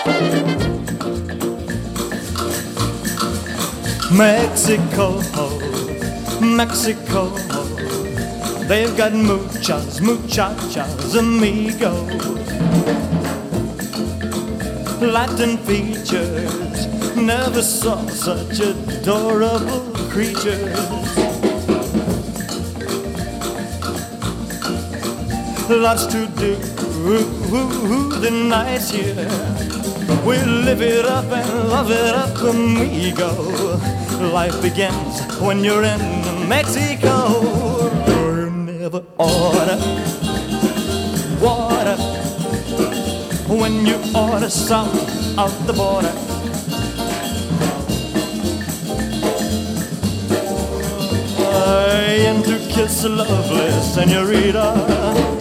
Mexico, Mexico, they've got muchas, muchachas, amigos. Latin features, never saw such adorable creatures. Lots to do, the nights here. We live it up and love it up, amigo. Life begins when you're in Mexico. You never order water when you order south of the border. And to kiss a lovely senorita.